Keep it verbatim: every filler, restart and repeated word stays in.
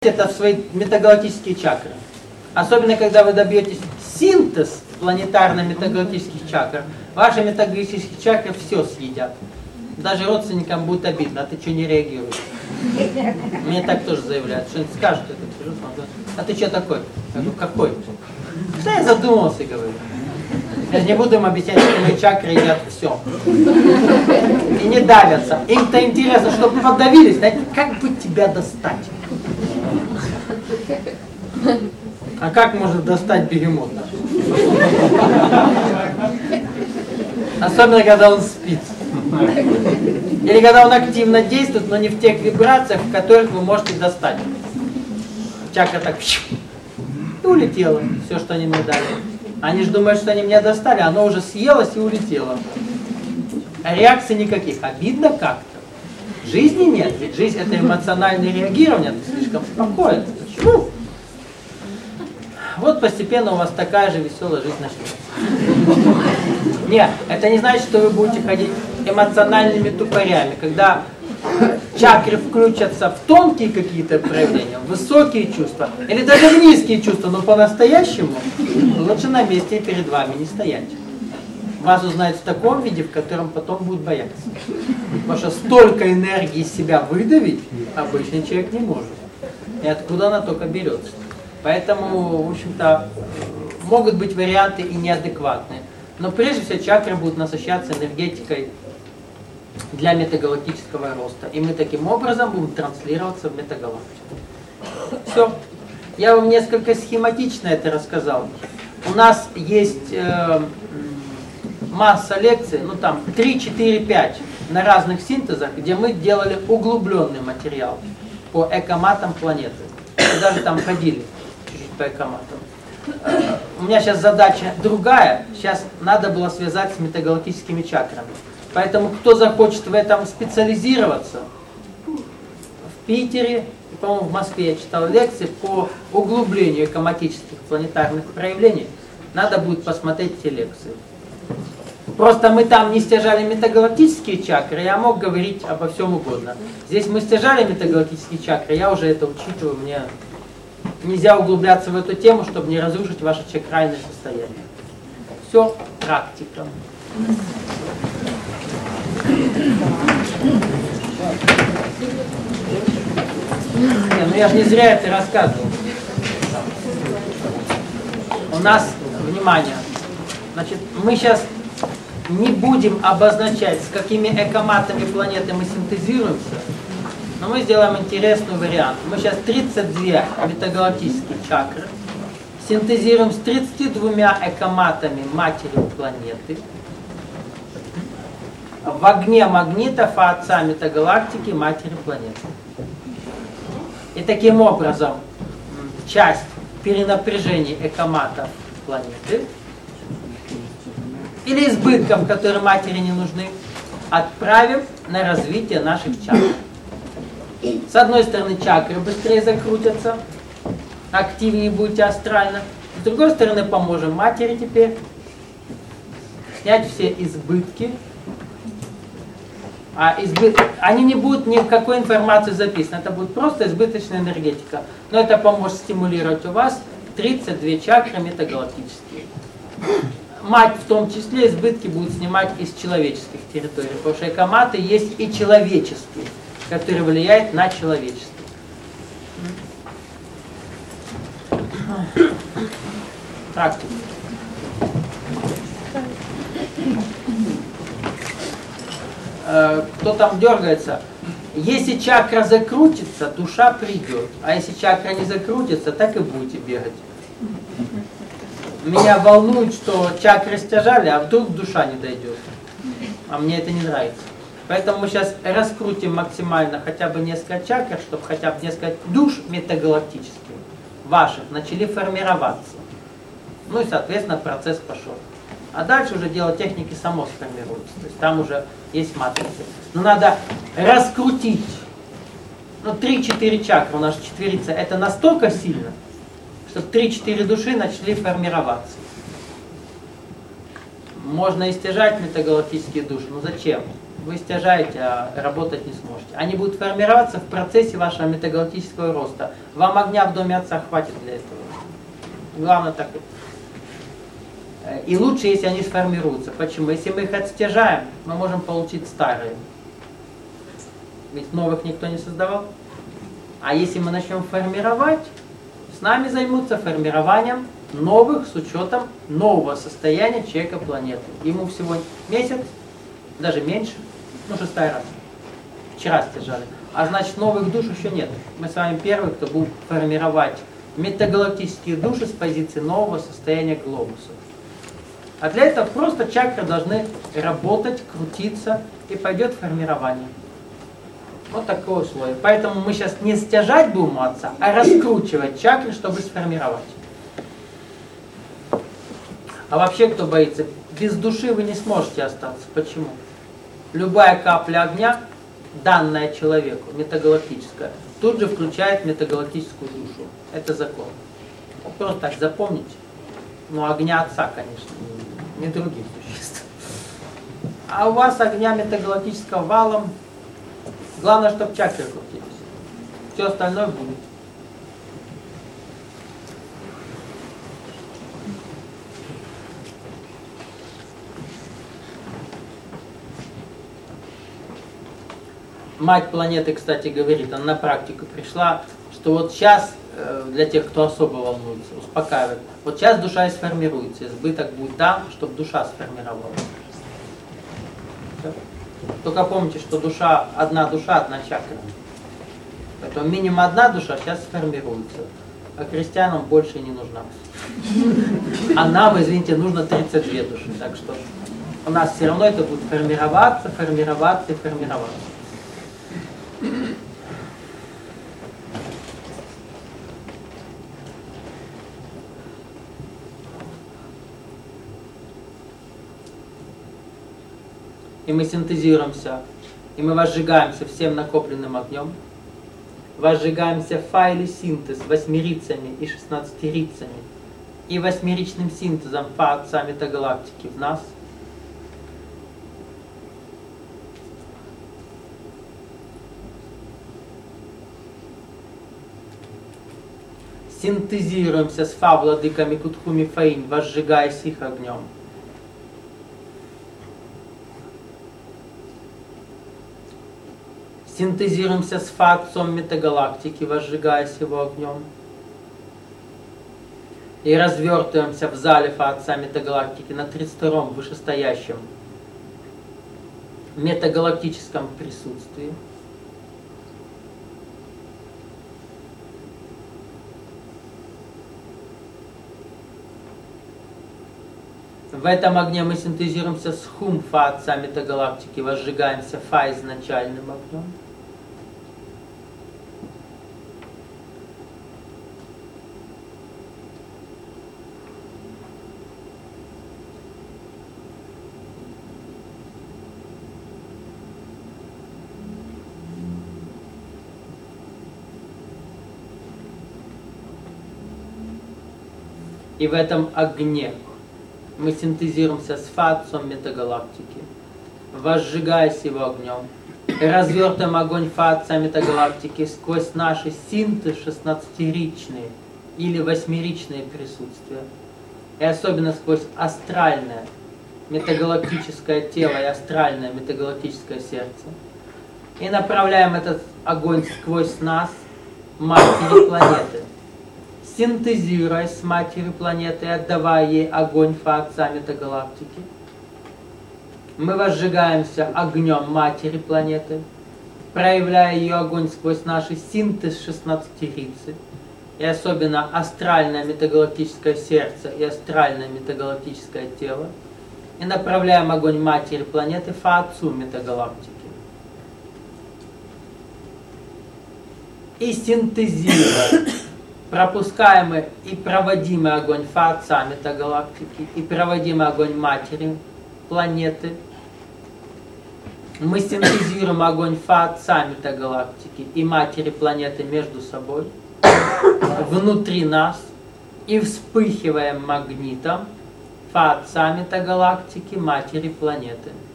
это в свои метагалактические чакры. Особенно, когда вы добьетесь синтез планетарно-метагалактических чакр, ваши метагалактические чакры все съедят. Даже родственникам будет обидно, а ты что не реагируешь? Мне так тоже заявляют, что-нибудь скажут, а ты что такой? Я говорю, какой? Что я задумался, говорю. Я же не буду им объяснять, что мои чакры едят все. И не давятся. Им-то интересно, чтобы подавились, знаете, как бы тебя достать? А как можно достать бегемота? Особенно, когда он спит. Или когда он активно действует, но не в тех вибрациях, в которых вы можете достать. Чакра так и улетела, все, что они мне дали. Они же думают, что они меня достали, оно уже съелось и улетело. А реакций никаких. Обидно как-то. Жизни нет, ведь жизнь это эмоциональное реагирование, ты слишком спокоен. Почему? Вот постепенно у вас такая же веселая жизнь начнется. Нет, это не значит, что вы будете ходить эмоциональными тупорями, когда чакры включатся в тонкие какие-то проявления, в высокие чувства, или даже в низкие чувства, но по-настоящему лучше на месте и перед вами не стоять. Вас узнают в таком виде, в котором потом будут бояться. Потому что столько энергии из себя выдавить обычный человек не может. И откуда она только берется. Поэтому, в общем-то, могут быть варианты и неадекватные. Но прежде всего чакры будут насыщаться энергетикой для метагалактического роста. И мы таким образом будем транслироваться в метагалактику. Все. Я вам несколько схематично это рассказал. У нас есть э, масса лекций, ну там три, четыре, пять на разных синтезах, где мы делали углубленный материал по экоматам планеты. Мы даже там ходили чуть-чуть по экоматам. Э, у меня сейчас задача другая. Сейчас надо было связать с метагалактическими чакрами. Поэтому, кто захочет в этом специализироваться, в Питере, и, по-моему, в Москве я читал лекции по углублению экоматических планетарных проявлений, надо будет посмотреть эти лекции. Просто мы там не стяжали метагалактические чакры, я мог говорить обо всем угодно. Здесь мы стяжали метагалактические чакры, я уже это учитываю, мне нельзя углубляться в эту тему, чтобы не разрушить ваше чакральное состояние. Все, практика. Не, ну я же не зря это рассказывал. У нас, внимание, значит, мы сейчас не будем обозначать, с какими экоматами планеты мы синтезируемся, но мы сделаем интересный вариант. Мы сейчас тридцать две метагалактические чакры синтезируем с тридцатью двумя экоматами матери планеты. В огне магнитов отца метагалактики матери планеты. И таким образом часть перенапряжений экоматов планеты или избытков, которые матери не нужны, отправим на развитие наших чакр. С одной стороны, чакры быстрее закрутятся, активнее будете астрально. С другой стороны, поможем матери теперь снять все избытки. А избы... Они не будут ни в какой информации записаны, это будет просто избыточная энергетика. Но это поможет стимулировать у вас тридцать две чакры метагалактические. Мать в том числе избытки будет снимать из человеческих территорий, потому что экоматы есть и человеческие, которые влияют на человечество. Практика. Кто там дергается, если чакра закрутится, душа придет, а если чакра не закрутится, так и будете бегать. Меня волнует, что чакры стяжали, а вдруг душа не дойдет, а мне это не нравится. Поэтому мы сейчас раскрутим максимально хотя бы несколько чакр, чтобы хотя бы несколько душ метагалактических ваших начали формироваться. Ну и соответственно процесс пошел. А дальше уже дело техники само сформируется. То есть там уже есть матрицы. Но надо раскрутить. Ну, три-четыре чакры, у нас четверица, это настолько сильно, чтобы три-четыре души начали формироваться. Можно истяжать метагалактические души, но зачем? вы стяжаете, а работать не сможете. Они будут формироваться в процессе вашего метагалактического роста. Вам огня в доме отца хватит для этого. Главное так. И лучше, если они сформируются. Почему? Если мы их отстяжаем, мы можем получить старые. Ведь новых никто не создавал. А если мы начнем формировать, с нами займутся формированием новых с учетом нового состояния человека планеты. Ему всего месяц, даже меньше, ну шестая раз. Вчера стяжали. А значит, новых душ еще нет. Мы с вами первые, кто будет формировать метагалактические души с позиции нового состояния глобуса. А для этого просто чакры должны работать, крутиться, и пойдет формирование. Вот такое условие. Поэтому мы сейчас не стяжать будем у отца, а раскручивать чакры, чтобы сформировать. А вообще, кто боится, без души вы не сможете остаться. Почему? Любая капля огня, данная человеку, метагалактическая, тут же включает метагалактическую душу. Это закон. Просто так запомните. Ну, огня отца, конечно, не других существ. А у вас огня метагалактического валом. Главное, чтобы чакры крутились. Все остальное будет. Мать планеты, кстати, говорит, она на практику пришла, что вот сейчас, для тех, кто особо волнуется, успокаивает, вот сейчас душа и сформируется, избыток будет там, чтобы душа сформировалась. Только помните, что душа, одна душа, одна чакра. Поэтому минимум одна душа сейчас сформируется, а крестьянам больше не нужна. А нам, извините, нужно тридцать две души, так что у нас все равно это будет формироваться, формироваться и формироваться. И мы синтезируемся, и мы возжигаемся всем накопленным огнем, возжигаемся в файле синтез восьмерицами и шестнадцатерицами, и восьмеричным синтезом фа отца метагалактики в нас. Синтезируемся с фа владыками Кутхуми Фаинь, возжигаясь их огнем. Синтезируемся с фа отцом метагалактики, возжигаясь его огнем. И развертываемся в зале фа отца метагалактики на тридцать втором вышестоящем метагалактическом присутствии. В этом огне мы синтезируемся с хум фа отца метагалактики, возжигаемся фа изначальным огнем. И в этом огне мы синтезируемся с фа отцом метагалактики, возжигаясь его огнем, и развертываем огонь фа отца метагалактики сквозь наши синтез шестнадцатеричные или восьмеричные присутствия, и особенно сквозь астральное метагалактическое тело и астральное метагалактическое сердце. И направляем этот огонь сквозь нас, матери планеты, синтезируя с матерью планеты и отдавая ей огонь фа отца метагалактики. Мы возжигаемся огнем матери планеты, проявляя ее огонь сквозь наши синтез шестнадцатерицы, и особенно астральное метагалактическое сердце и астральное метагалактическое тело, и направляем огонь матери планеты фа отцу метагалактики. И синтезируя пропускаемый и проводимый огонь фа отца метагалактики и проводимый огонь матери планеты, мы синтезируем огонь фа отца метагалактики и матери планеты между собой, внутри нас, и вспыхиваем магнитом фа отца метагалактики, матери планеты.